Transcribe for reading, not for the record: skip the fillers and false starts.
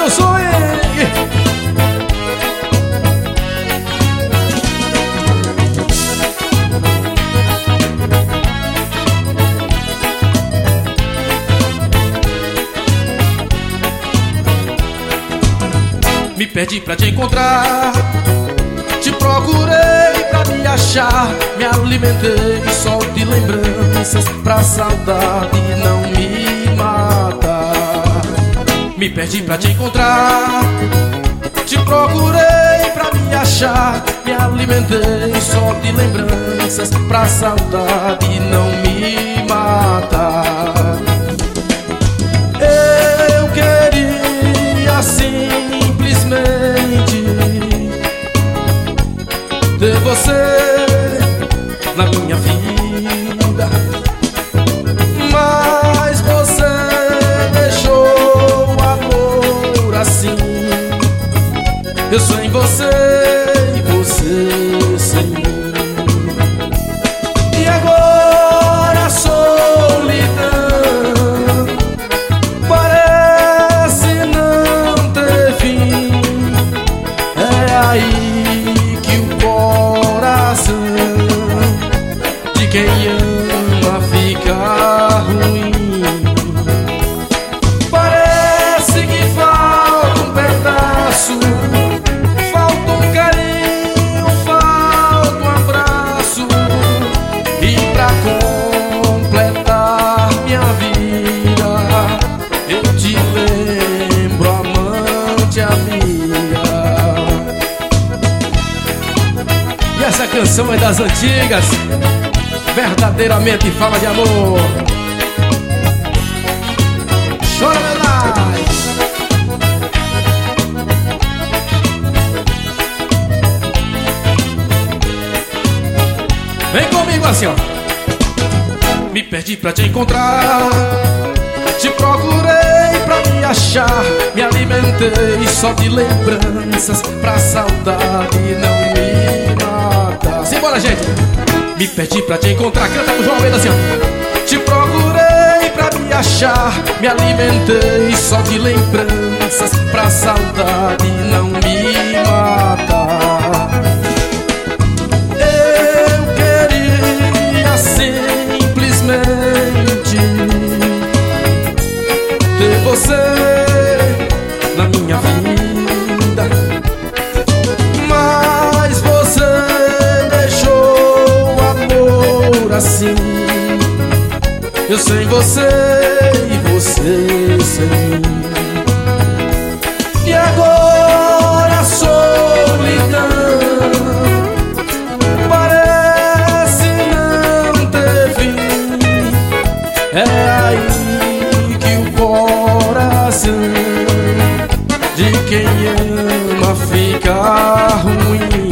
no swing. Me perdi pra te encontrar, te procurei pra me achar, me alimentei só de lembranças pra saudade não me matar. Me perdi pra te encontrar, te procurei pra me achar, me alimentei só de lembranças pra saudade não me matar. Eu queria simplesmente ter você na minha vida, mas você deixou o amor assim. Eu sem você e você sem mim. E agora a solidão parece não ter fim. É aí que o coração de quem ama fica ruim. Parece que falta um pedaço, falta um carinho, falta um abraço. E pra completar minha vida, eu te lembro, amante amiga. E essa canção é das antigas, verdadeiramente fala de amor. Chora, verdade. Vem comigo assim, ó. Me perdi pra te encontrar, te procurei pra me achar, me alimentei só de lembranças pra saudade não me matar. Simbora, gente! Me perdi pra te encontrar, canta com o João Almeida assim, ó. Te procurei pra me achar, me alimentei só de lembranças pra saudade não me matar. Eu queria simplesmente ter você na minha vida, mas você deixou o amor assim. Eu sem você e você sem mim. E agora a solidão parece não ter fim. É aí que o coração de quem ama fica ruim.